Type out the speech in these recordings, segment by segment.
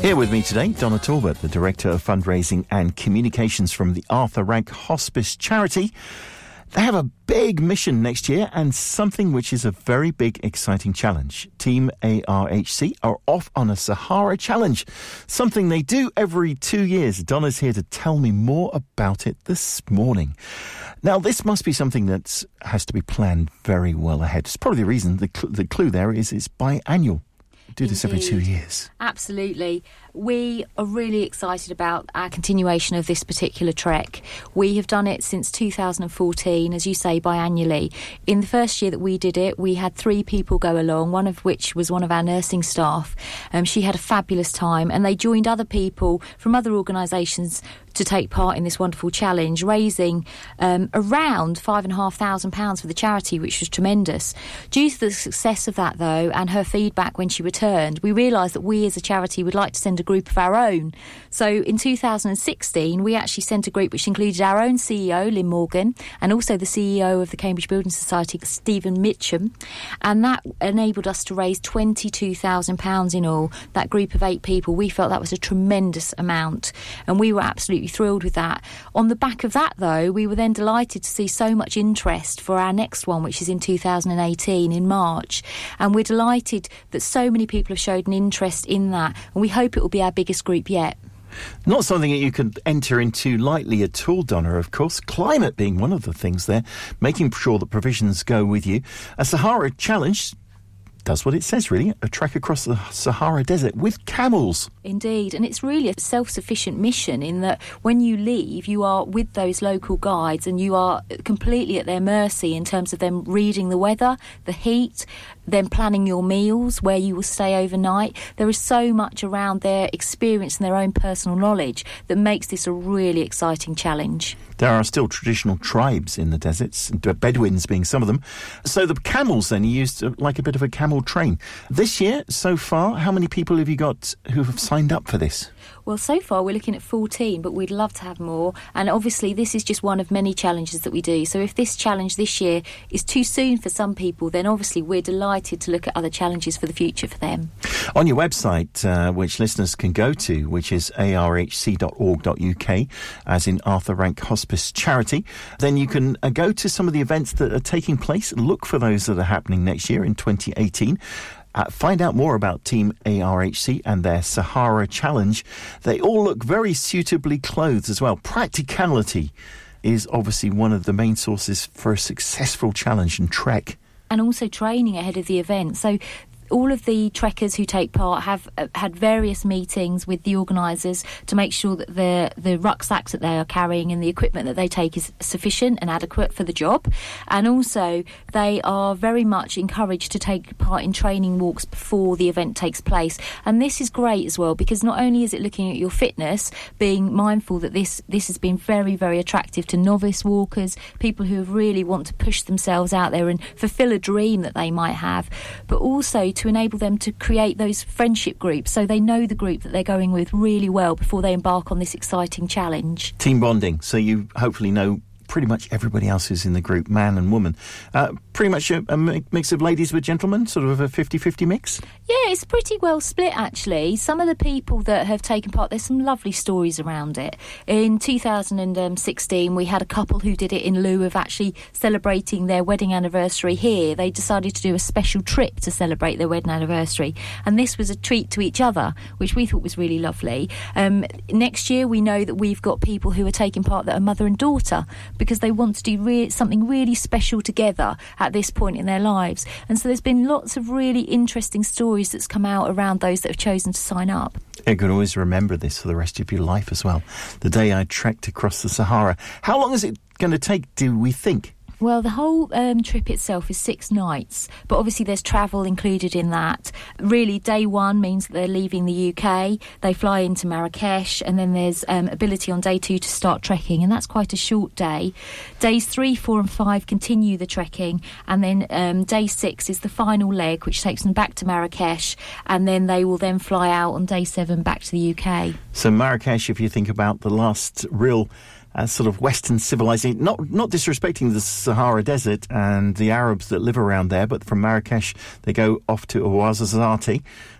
Here with me today, Donna Talbot, the Director of Fundraising and Communications from the Arthur Rank Hospice Charity. They have a big mission next year and something which is a very big, exciting challenge. Team ARHC are off on a Sahara Challenge, something they do every 2 years. Donna's here to tell me more about it this morning. Now, this must be something that has to be planned very well ahead. It's probably the reason the clue there is it's biannual. Do this every 2 years. Absolutely. We are really excited about our continuation of this particular trek. We have done it since 2014, as you say, biannually. In the first year that we did it, we had 3 people go along, one of which was one of our nursing staff. She had a fabulous time, and they joined other people from other organisations to take part in this wonderful challenge, raising around £5,500 for the charity, which was tremendous. Due to the success of that, though, and her feedback when she returned, we realised that we as a charity would like to send a group of our own. So in 2016, we actually sent a group which included our own CEO, Lynn Morgan, and also the CEO of the Cambridge Building Society, Stephen Mitchum, and that enabled us to raise £22,000 in all. That group of 8 people, we felt that was a tremendous amount, and we were absolutely thrilled with that. On the back of that, though, we were then delighted to see so much interest for our next one, which is in 2018 in March, and we're delighted that so many people have showed an interest in that, and we hope it will be our biggest group yet. Not something that you can enter into lightly at all, Donna, of course. Climate being one of the things there, making sure that provisions go with you. A Sahara Challenge does what it says, really, a trek across the Sahara Desert with camels. Indeed, and it's really a self-sufficient mission in that when you leave, you are with those local guides and you are completely at their mercy in terms of them reading the weather, the heat, then planning your meals, where you will stay overnight. There is so much around their experience and their own personal knowledge that makes this a really exciting challenge. There are still traditional tribes in the deserts, Bedouins being some of them. So the camels then are used like a bit of a camel train. This year, so far, how many people have you got who have signed up for this? Well, so far we're looking at 14, but we'd love to have more. And obviously this is just one of many challenges that we do. So if this challenge this year is too soon for some people, then obviously we're delighted to look at other challenges for the future for them. On your website, which listeners can go to, which is arhc.org.uk, as in Arthur Rank Hospice Charity, then you can go to some of the events that are taking place, look for those that are happening next year in 2018. Find out more about Team ARHC and their Sahara Challenge. They all look very suitably clothed as well. Practicality is obviously one of the main sources for a successful challenge and trek. And also training ahead of the event. So all of the trekkers who take part have had various meetings with the organisers to make sure that the rucksacks that they are carrying and the equipment that they take is sufficient and adequate for the job. And also they are very much encouraged to take part in training walks before the event takes place. And this is great as well, because not only is it looking at your fitness, being mindful that this has been very, very attractive to novice walkers, people who really want to push themselves out there and fulfil a dream that they might have, but also to enable them to create those friendship groups so they know the group that they're going with really well before they embark on this exciting challenge. Team bonding, so you hopefully know pretty much everybody else who's in the group, man and woman. Pretty much a mix of ladies with gentlemen, sort of a 50-50 mix? Yeah, it's pretty well split, actually. Some of the people that have taken part, there's some lovely stories around it. In 2016, we had a couple who did it in lieu of actually celebrating their wedding anniversary here. They decided to do a special trip to celebrate their wedding anniversary, and this was a treat to each other, which we thought was really lovely. Next year, we know that we've got people who are taking part that are mother and daughter, because they want to do something really special together at this point in their lives. And so there's been lots of really interesting stories that's come out around those that have chosen to sign up. You can always remember this for the rest of your life as well. The day I trekked across the Sahara. How long is it going to take, do we think? Well, the whole trip itself is 6 nights, but obviously there's travel included in that. Really, day 1 means that they're leaving the UK, they fly into Marrakesh, and then there's ability on day 2 to start trekking, and that's quite a short day. Days 3, 4 and 5 continue the trekking, and then day 6 is the final leg, which takes them back to Marrakesh, and then they will then fly out on day 7 back to the UK. So Marrakesh, if you think about the last real sort of Western civilization, not disrespecting the Sahara Desert and the Arabs that live around there, but from Marrakesh they go off to Ouarzazate,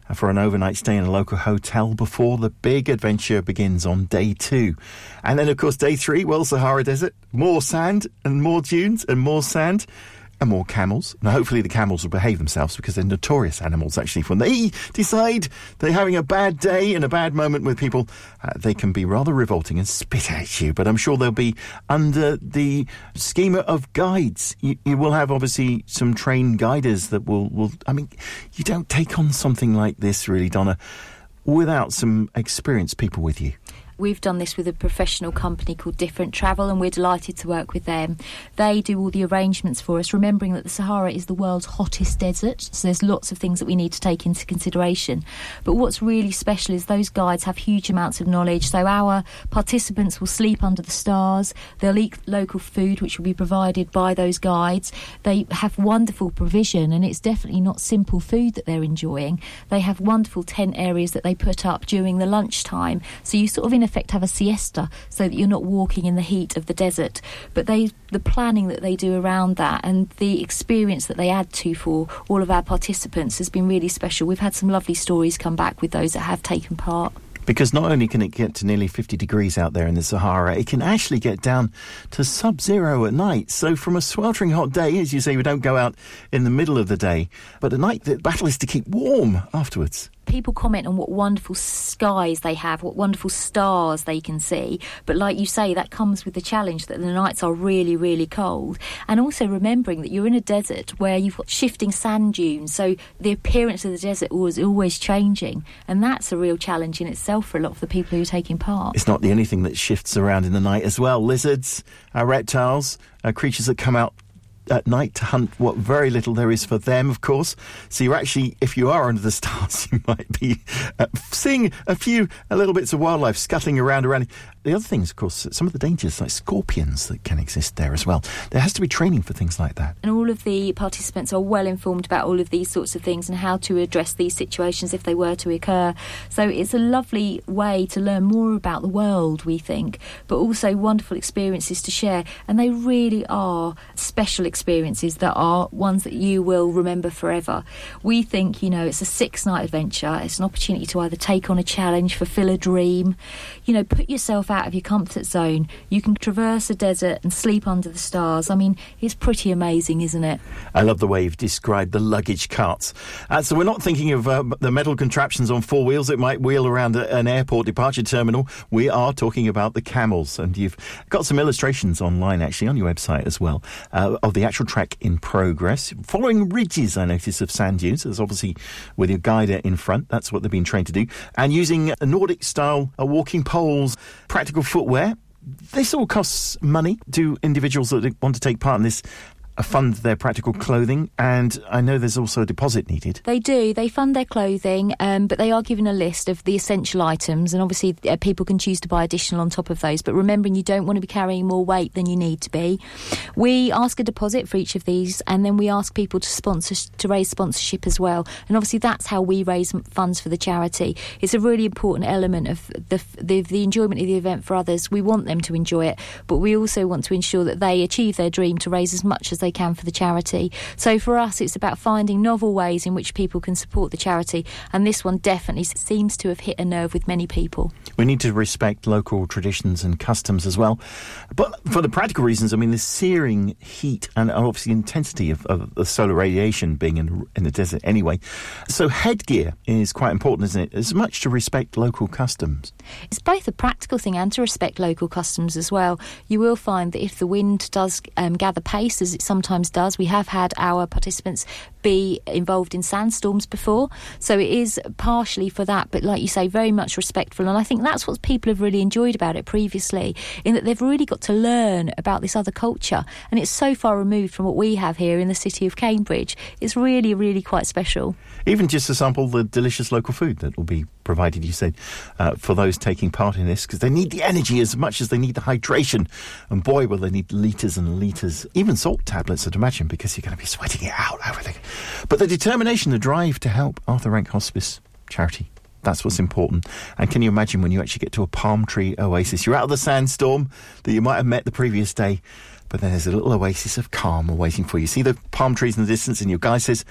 for an overnight stay in a local hotel before the big adventure begins on day 2. And then, of course, day 3, well, Sahara Desert, more sand and more dunes and more sand and more camels. Now, hopefully the camels will behave themselves because they're notorious animals, actually. When they decide they're having a bad day and a bad moment with people, they can be rather revolting and spit at you. But I'm sure they'll be under the schema of guides. You will have, obviously, some trained guiders that will... I mean, you don't take on something like this, really, Donna, without some experienced people with you. We've done this with a professional company called Different Travel, and we're delighted to work with them. They do all the arrangements for us, remembering that the Sahara is the world's hottest desert, so there's lots of things that we need to take into consideration. But what's really special is those guides have huge amounts of knowledge, so our participants will sleep under the stars, they'll eat local food which will be provided by those guides. They have wonderful provision, and it's definitely not simple food that they're enjoying. They have wonderful tent areas that they put up during the lunchtime, so you sort of in effect have a siesta so that you're not walking in the heat of the desert. But the planning that they do around that and the experience that they add to for all of our participants has been really special. We've had some lovely stories come back with those that have taken part. Because not only can it get to nearly 50 degrees out there in the Sahara, it can actually get down to sub-zero at night. So from a sweltering hot day, as you say, we don't go out in the middle of the day, but at night the battle is to keep warm afterwards. People comment on what wonderful skies they have, what wonderful stars they can see. But like you say, that comes with the challenge that the nights are really, really cold. And also remembering that you're in a desert where you've got shifting sand dunes. So the appearance of the desert is always changing. And that's a real challenge in itself for a lot of the people who are taking part. It's not the only thing that shifts around in the night as well. Lizards, reptiles, creatures that come out at night to hunt what very little there is for them, of course. So you're actually, if you are under the stars, you might be seeing a little bits of wildlife scuttling around. The other things, of course, some of the dangers, like scorpions, that can exist there as well. There has to be training for things like that. And all of the participants are well informed about all of these sorts of things and how to address these situations if they were to occur. So it's a lovely way to learn more about the world, we think, but also wonderful experiences to share. And they really are special experiences that are ones that you will remember forever. We think, it's a 6-night adventure. It's an opportunity to either take on a challenge, fulfill a dream, put yourself out of your comfort zone. You can traverse a desert and sleep under the stars. I mean, it's pretty amazing, isn't it? I love the way you've described the luggage carts. So we're not thinking of the metal contraptions on 4 wheels that might wheel around an airport departure terminal. We are talking about the camels, and you've got some illustrations online, actually, on your website as well, of the actual trek in progress. Following ridges, I notice, of sand dunes. There's obviously with your guider in front. That's what they've been trained to do. And using Nordic-style walking poles, practical footwear. This all costs money. Do individuals that want to take part in this fund their practical clothing? And I know there's also a deposit needed. They do. They fund their clothing, but they are given a list of the essential items, and obviously people can choose to buy additional on top of those. But remembering, you don't want to be carrying more weight than you need to be. We ask a deposit for each of these, and then we ask people to raise sponsorship as well. And obviously that's how we raise funds for the charity. It's a really important element of the enjoyment of the event for others. We want them to enjoy it, but we also want to ensure that they achieve their dream to raise as much as they can for the charity. So for us, it's about finding novel ways in which people can support the charity, and this one definitely seems to have hit a nerve with many people. We need to respect local traditions and customs as well. But for the practical reasons, I mean, the searing heat and obviously intensity of the solar radiation being in the desert anyway. So headgear is quite important, isn't it? As much to respect local customs. It's both a practical thing and to respect local customs as well. You will find that if the wind does gather pace, as it sometimes does, we have had our participants be involved in sandstorms before, so it is partially for that, but like you say, very much respectful. And I think that's what people have really enjoyed about it previously, in that they've really got to learn about this other culture, and it's so far removed from what we have here in the city of Cambridge. It's really, really quite special. Even just to sample the delicious local food that will be provided, you said, for those taking part in this, because they need the energy as much as they need the hydration, and boy, will they need litres and litres, even salt tablets, I'd imagine, because you're going to be sweating it out over there. But the determination, the drive to help Arthur Rank Hospice charity, that's what's important. And can you imagine when you actually get to a palm tree oasis? You're out of the sandstorm that you might have met the previous day, but then there's a little oasis of calm awaiting for you. See the palm trees in the distance, and your guy says,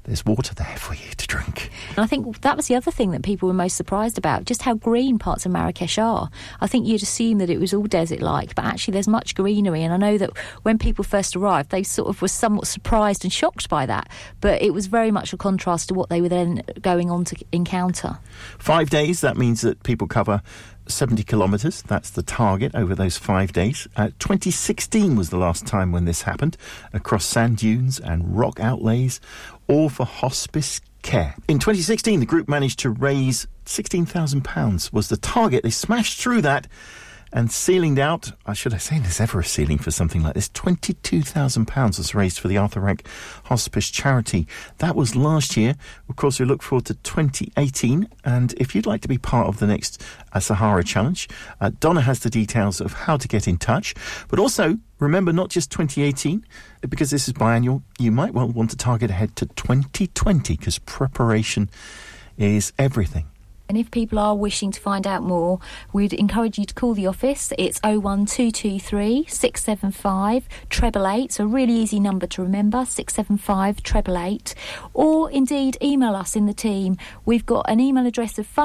there's water there for you to drink. And I think that was the other thing that people were most surprised about, just how green parts of Marrakesh are. I think you'd assume that it was all desert-like, but actually there's much greenery. And I know that when people first arrived, they sort of were somewhat surprised and shocked by that. But it was very much a contrast to what they were then going on to encounter. 5 days, that means that people cover 70 kilometres. That's the target over those 5 days. 2016 was the last time when this happened, across sand dunes and rock outlays, all for hospice care. In 2016, the group managed to raise £16,000 was the target. They smashed through that and ceilinged out, should I say there's ever a ceiling for something like this, £22,000 was raised for the Arthur Rank Hospice charity. That was last year. Of course, we look forward to 2018. And if you'd like to be part of the next Sahara Challenge, Donna has the details of how to get in touch. But also, remember, not just 2018, because this is biannual, you might well want to target ahead to 2020, because preparation is everything. And if people are wishing to find out more, we'd encourage you to call the office. It's 01223 675 888. So a really easy number to remember, 675 888. Or indeed email us in the team. We've got an email address of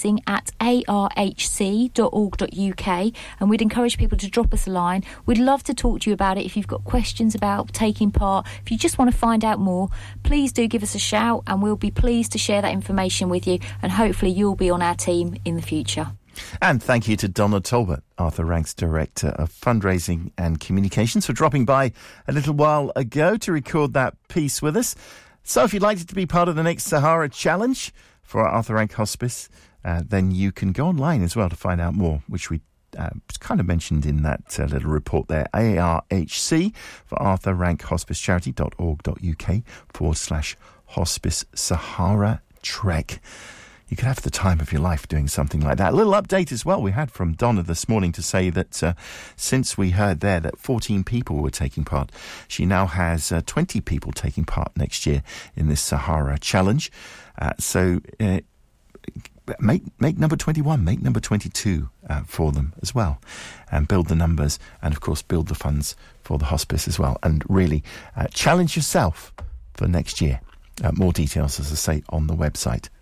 fundraising@arhc.org.uk, and we'd encourage people to drop us a line. We'd love to talk to you about it. If you've got questions about taking part, if you just want to find out more, please do give us a shout, and we'll be pleased to share that information with you, and hopefully you'll be on our team in the future. And thank you to Donna Talbot, Arthur Rank's Director of Fundraising and Communications, for dropping by a little while ago to record that piece with us. So if you'd like to be part of the next Sahara Challenge for Arthur Rank Hospice, then you can go online as well to find out more, which we kind of mentioned in that little report there, ARHC for Arthur Rank Hospice Charity.org.uk/Hospice Sahara Trek. You could have the time of your life doing something like that. A little update as well we had from Donna this morning to say that since we heard there that 14 people were taking part, she now has 20 people taking part next year in this Sahara Challenge. So make number 21, make number 22 for them as well, and build the numbers, and of course build the funds for the hospice as well, and really challenge yourself for next year. More details, as I say, on the website.